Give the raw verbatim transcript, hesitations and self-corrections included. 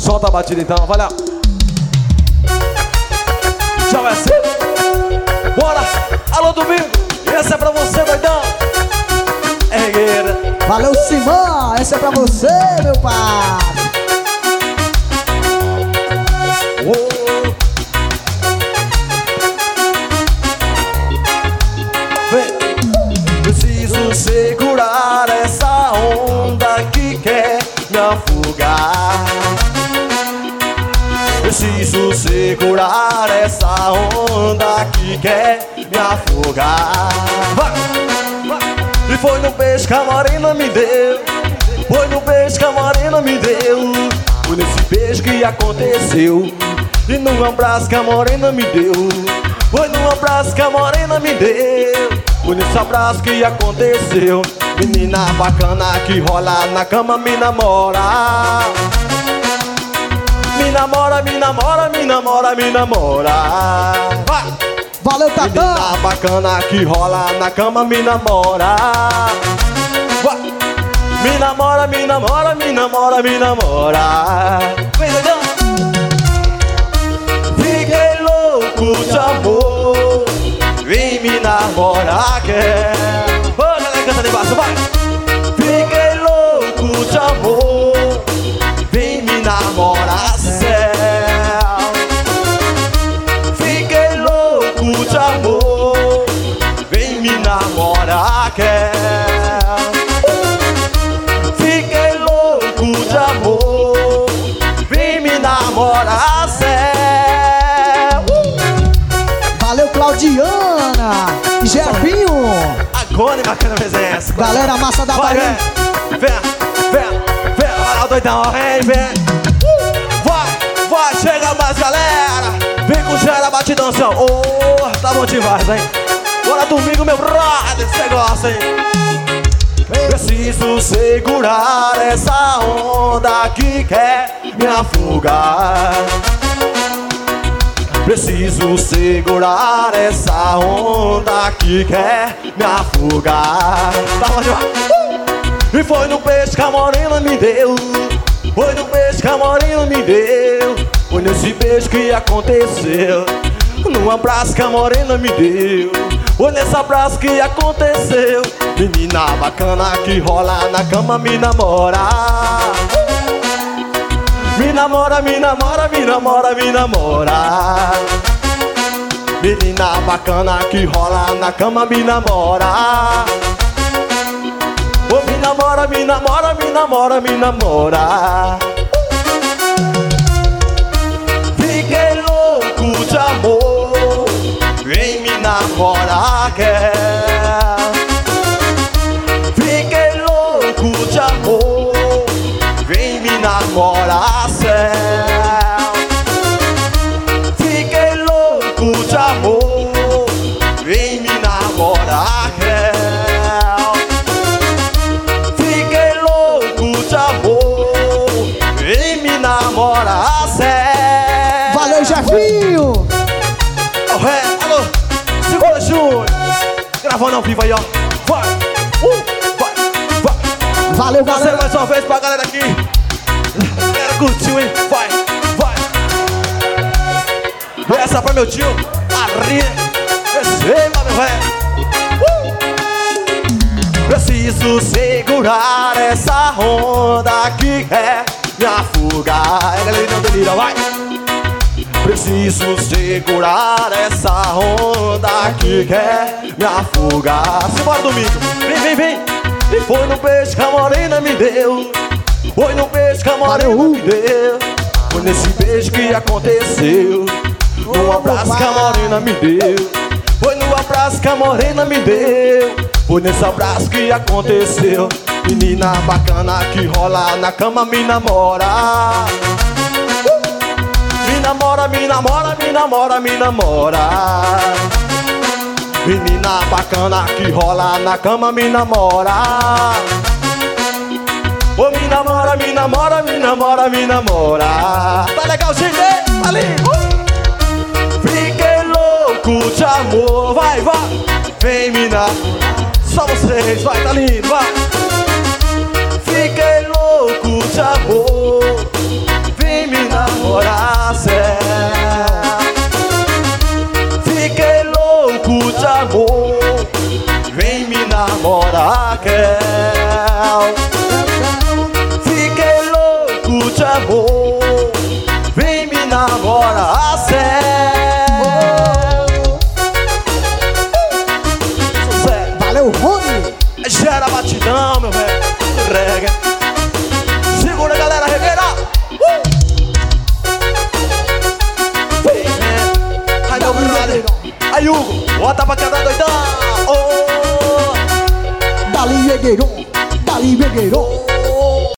Solta a batida então, vai lá. Já vai ser. Bora! Alô, Domingo! Essa é pra você, doidão! É regueira. Valeu, Simão! Essa é pra você, meu pai! Oh. Vem! Preciso segurar essa onda que quer me afogar. Preciso segurar essa onda que quer me afogar. Vai, vai. E foi no beijo que a morena me deu. Foi no beijo que a morena me deu. Foi nesse beijo que aconteceu. E num abraço que a morena me deu. Foi num abraço que a morena me deu. Foi nesse abraço que aconteceu. Menina bacana que rola na cama me namora. Me namora, me namora, me namora, me namora. Vai! Valeu, Tatã! Menina bacana que rola na cama me namora. Vai! Me namora, me namora, me namora, me namora. Vem, doidão! Fiquei louco de amor. Vem me namorar, quer. Ô, galera, canta de baixo, vai! Fiquei louco de amor. Vem me namorar, céu. Fiquei louco de amor. Vem me namorar, quer. Fiquei louco de amor. Vem me namorar, céu. Valeu, Claudiana! Jefinho! Agora, bacana presença. Galera, massa da Vai, Bahia! vem, vem, vem, vem, olha o doidão, vem, vem. Vai, vai, chega mais, galera. Vem com gera, batidão, seu. Oh, tá bom demais, hein? Bora domingo, meu brother, cê gosta, hein? Preciso segurar essa onda que quer me afogar. Preciso segurar essa onda que quer me afogar. Tá bom demais. E foi no beijo que a morena me deu. Foi no beijo que a morena me deu. Foi nesse beijo que aconteceu. Num abraço que a morena me deu. Foi nesse abraço que aconteceu. Menina bacana que rola na cama me namora. Me namora, me namora, me namora, me namora. Menina bacana que rola na cama me namora. Oh, me namora, me namora, me namora, me namora. Fiquei louco de amor. Vem me namorar, quer. Fiquei louco de amor. Vem me namorar, céu. Fiquei louco de amor. Vem me namorar, quer. Vem me namorar, céu. Valeu, Jefinho! Oh, é, alô, segura, Júnior. Gravando ao vivo aí, ó. Vai, uh, vai, vai. Valeu, Você galera! mais uma vez pra galera aqui. Galera curtiu, hein? Vai, vai. Essa pra meu tio, Arrinha. Receba, meu velho. Preciso segurar essa onda que quer me afogar. É, galera, não delira, vai. Preciso segurar essa onda que quer me afogar. Simbora, domingo. Vem, vem, vem. E foi no beijo que a morena me deu. Foi no beijo que a morena me deu. Foi nesse beijo que aconteceu. No abraço que a morena me deu. Foi no abraço que a morena me deu. Foi nesse abraço que aconteceu. Menina bacana que rola na cama me namora. Me namora, me namora, me namora, me namora. Menina bacana que rola na cama me namora. Oh, me namora, me namora, me namora, me namora. Tá legal, gente? Tá ali. Uh! Fiquei louco de amor. Vai, vai. Vem me namorar. Só vocês, vai, tá lindo, vai. Fiquei louco de amor. Vem me o Rony. Gera batidão, meu velho. Reggae. Segura, galera, regueira. Uh! Vem, vem. Ai, meu brother. Aí, Hugo, bota pra cada doidão. Oh! Dali, regueirão. Dali, regueirão.